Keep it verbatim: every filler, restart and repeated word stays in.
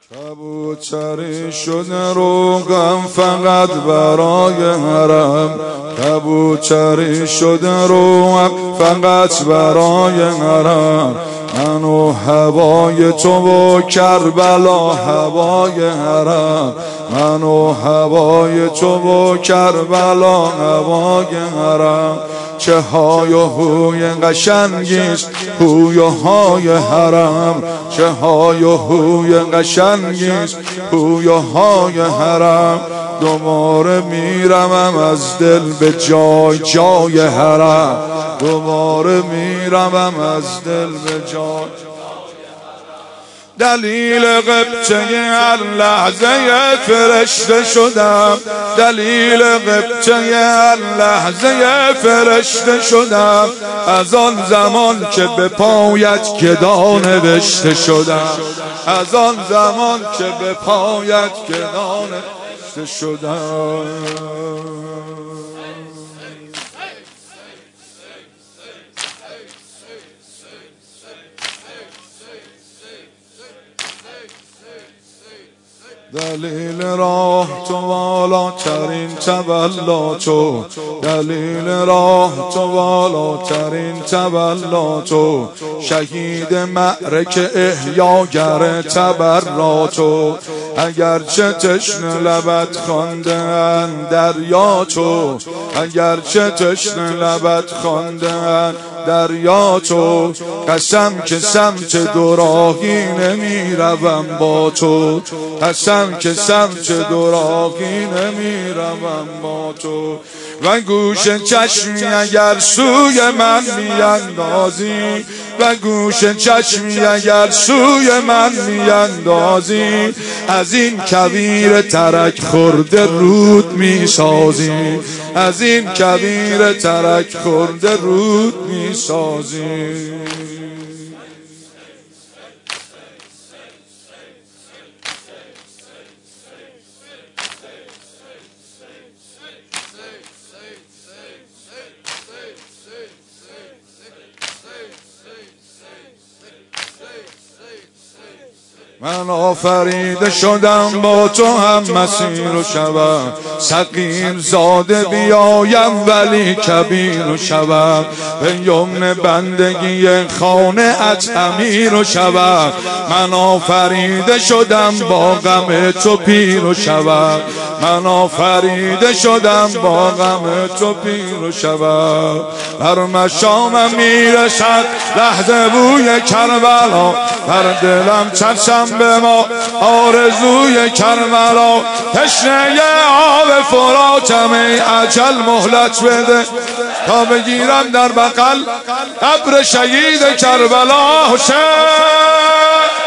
کبوتری شده رو غم فقط برای حرم، کبوتری شده رو غم فقط برای حرم. من و هوای تو و کربلا هوای حرم، من و هوای تو و کربلا هوای حرم. چه های و هوی قشنگیست هوی و های حرم، چه های و هوی قشنگیست هوی و های حرم. دوباره میرمم از دل به جای جای حرم، دوباره میرمم از دل به جای. دلیل قبطه هر لحظه فرشته شدم، دلیل قبطه هر لحظه فرشته شدم. از آن زمان که به پایت گدا نوشته شدم، از آن زمان که به پایت گدا نوشته شدم. دلیل راه تو والاترین تبلا تو، دلیل راه تو والاترین تبلا تو. شهید معرکه احیاگر تبرا تو، اگرچه تشنه لبت خوانده‌اند دریا تو، اگرچه تشنه لبت خوانده‌اند دریا تو. قسم که سمت دوراهی نمی روم با تو، قسم که سمت دوراهی نمی روم با تو. و گوش چشمی اگر سوی من میاندازی، و گوش چشمی اگر سوی من میاندازی. از این کویر ترک خورده رود میسازی، از این کویر ترک خورده رود میسازی. من آفریده شدم با تو هم مسیر و شوم، صغیر زاده بیایم ولی کبیر و شوم. به یمن بندگی خانه ات امیر و شوم. من آفریده شدم با غم تو پیر و شوم، من آفریده شدم با غم تو پیر و شوم. بر مشامم میرسد لحظه بوی کربلا، بر دلم چشم به ما آرزوی کربلا. تشنه آب فراتم ای اجل مهلت بده، تا بگیرم در بغل قبر شهید کربلا حسین.